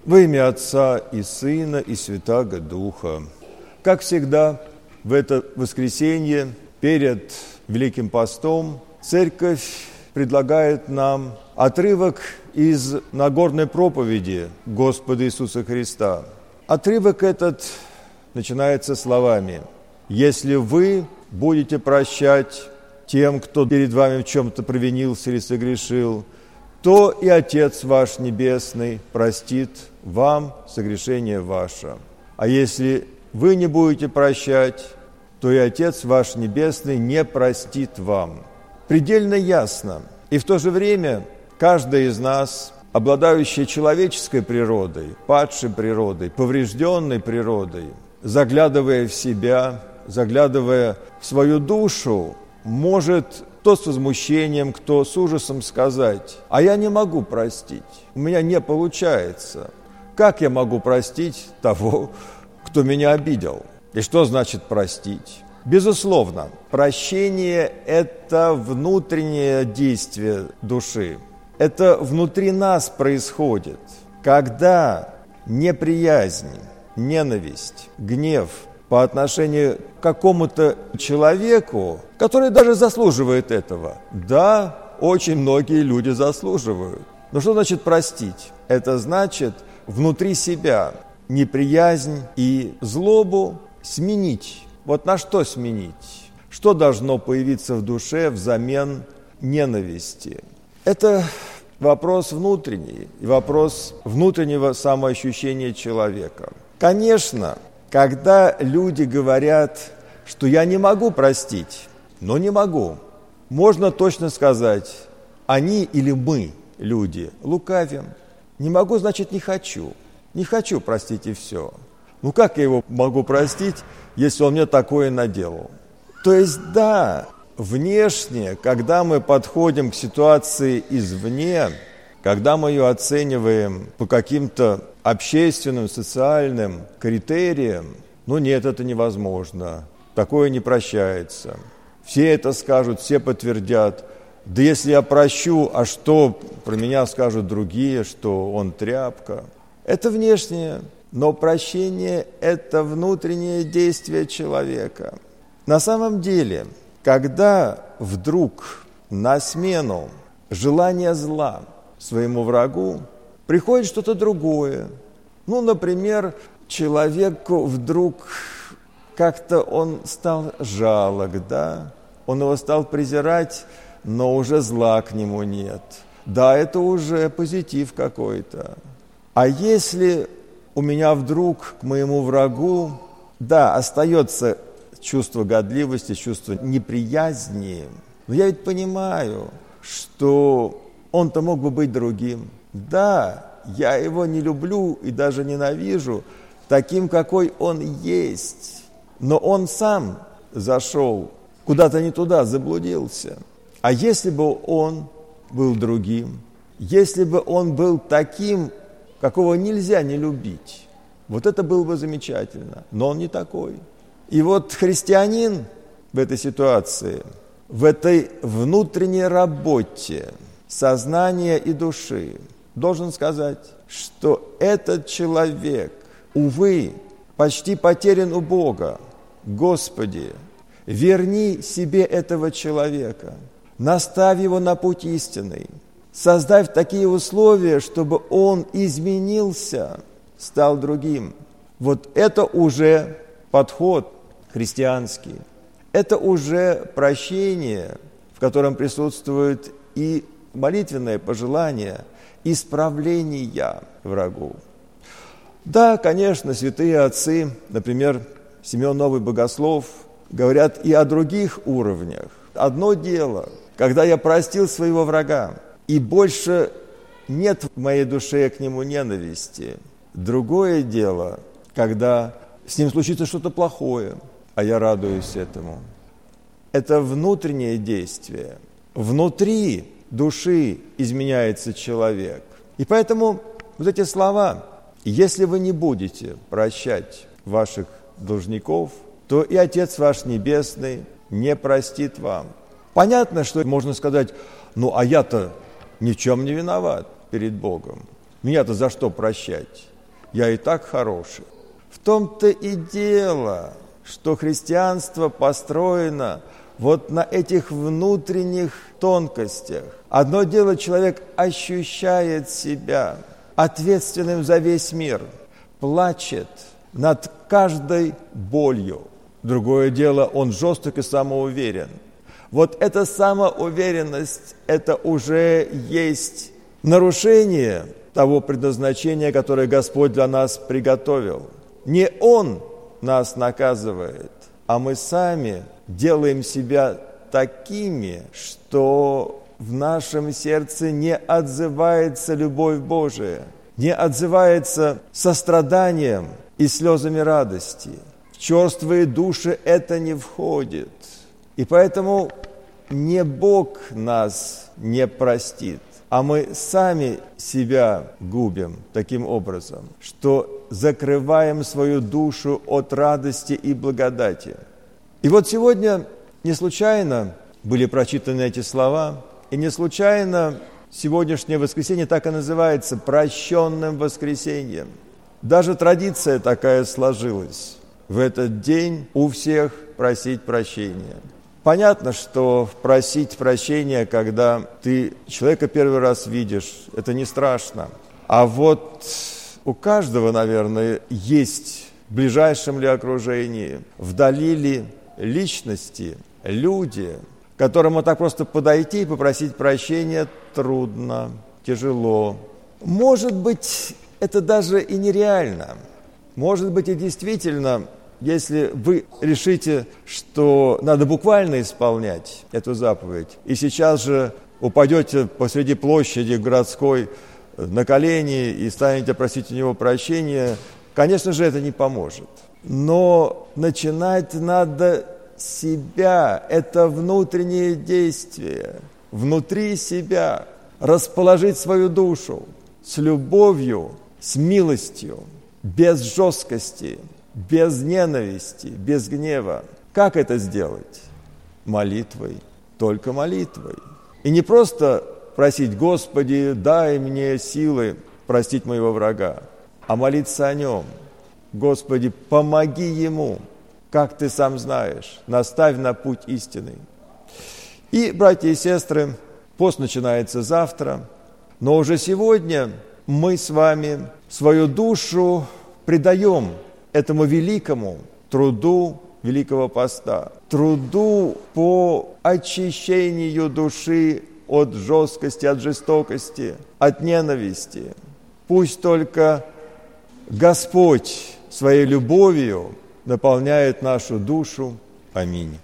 Во имя Отца и Сына и Святаго Духа. Как всегда, в это воскресенье перед Великим Постом Церковь предлагает нам отрывок из Нагорной проповеди Господа Иисуса Христа. Отрывок этот начинается словами: «Если вы будете прощать тем, кто перед вами в чем-то провинился или согрешил, то и Отец ваш Небесный простит вам согрешение ваше. А если вы не будете прощать, то и Отец ваш Небесный не простит вам». Предельно ясно. И в то же время каждый из нас, обладающий человеческой природой, падшей природой, поврежденной природой, заглядывая в себя, заглядывая в свою душу, может кто с возмущением, кто с ужасом сказать: «А я не могу простить, у меня не получается. Как я могу простить того, кто меня обидел?» И что значит простить? Безусловно, прощение – это внутреннее действие души. Это внутри нас происходит, когда неприязнь, ненависть, гнев по отношению к какому-то человеку, который даже заслуживает этого. Да, очень многие люди заслуживают. Но что значит простить? Это значит внутри себя неприязнь и злобу сменить. Вот на что сменить? Что должно появиться в душе взамен ненависти? Это вопрос внутренний, вопрос внутреннего самоощущения человека. Конечно, когда люди говорят, что я не могу простить, но не могу, можно точно сказать: они или мы, люди, лукавим. Не могу, значит, не хочу. Не хочу простить, и все. Ну как я его могу простить, если он мне такое наделал? То есть да, внешне, когда мы подходим к ситуации извне, когда мы ее оцениваем по каким-то общественным, социальным критериям, ну нет, это невозможно, такое не прощается. Все это скажут, все подтвердят. Да если я прощу, а что про меня скажут другие, что он тряпка? Это внешнее, но прощение – это внутреннее действие человека. На самом деле, когда вдруг на смену желания зла своему врагу приходит что-то другое, ну, например, человеку вдруг как-то он стал жалок, да? Он его стал презирать, но уже зла к нему нет. Да, это уже позитив какой-то. А если у меня вдруг к моему врагу, да, остается чувство годливости, чувство неприязни, но я ведь понимаю, что он-то мог бы быть другим. Да, я его не люблю и даже ненавижу таким, какой он есть. Но он сам зашел куда-то не туда, заблудился. А если бы он был другим, если бы он был таким, какого нельзя не любить, вот это было бы замечательно. Но он не такой. И вот христианин в этой ситуации, в этой внутренней работе сознания и души должен сказать, что этот человек, увы, почти потерян у Бога. Господи, верни себе этого человека, наставь его на путь истинный, создав такие условия, чтобы он изменился, стал другим. Вот это уже подход христианский. Это уже прощение, в котором присутствует и молитвенное пожелание исправления врагу. Да, конечно, святые отцы, например, Симеон Новый Богослов, говорят и о других уровнях. Одно дело, когда я простил своего врага, и больше нет в моей душе к нему ненависти. Другое дело, когда с ним случится что-то плохое, а я радуюсь этому. Это внутреннее действие. Внутри души изменяется человек. И поэтому вот эти слова: «Если вы не будете прощать ваших должников, то и Отец ваш Небесный не простит вам». Понятно, что можно сказать: ну, а я-то ни в чем не виноват перед Богом. Меня-то за что прощать? я и так хороший. В том-то и дело, что христианство построено вот на этих внутренних тонкостях. Одно дело, человек ощущает себя ответственным за весь мир, плачет над каждой болью. Другое дело, он жесток и самоуверен. Вот эта самоуверенность, это уже есть нарушение того предназначения, которое Господь для нас приготовил. Не Он нас наказывает, а мы сами делаем себя такими, что в нашем сердце не отзывается любовь Божия, не отзывается состраданием и слезами радости. В черствые души это не входит. И поэтому не Бог нас не простит, а мы сами себя губим таким образом, что закрываем свою душу от радости и благодати. И вот сегодня не случайно были прочитаны эти слова, и не случайно сегодняшнее воскресенье так и называется «прощенным воскресеньем». Даже традиция такая сложилась. В этот день у всех просить прощения. Понятно, что просить прощения, когда ты человека первый раз видишь, это не страшно. А вот у каждого, наверное, есть в ближайшем ли окружении, вдали ли личности, люди, к которому так просто подойти и попросить прощения трудно, тяжело. Может быть, это даже и нереально. Может быть, и действительно, если вы решите, что надо буквально исполнять эту заповедь, и сейчас же упадете посреди площади городской на колени и станете просить у него прощения, конечно же, это не поможет. Но начинать надо с себя. Это внутреннее действие. Внутри себя. Расположить свою душу с любовью, с милостью, без жесткости, без ненависти, без гнева. Как это сделать? Молитвой, только молитвой. И не просто просить: Господи, дай мне силы простить моего врага, а молиться о нем. Господи, помоги ему, как ты сам знаешь, наставь на путь истинный. И, братья и сестры, пост начинается завтра, но уже сегодня мы с вами свою душу предаем этому великому труду Великого Поста, труду по очищению души от жесткости, от жестокости, от ненависти. Пусть только Господь своей любовью наполняет нашу душу. Аминь.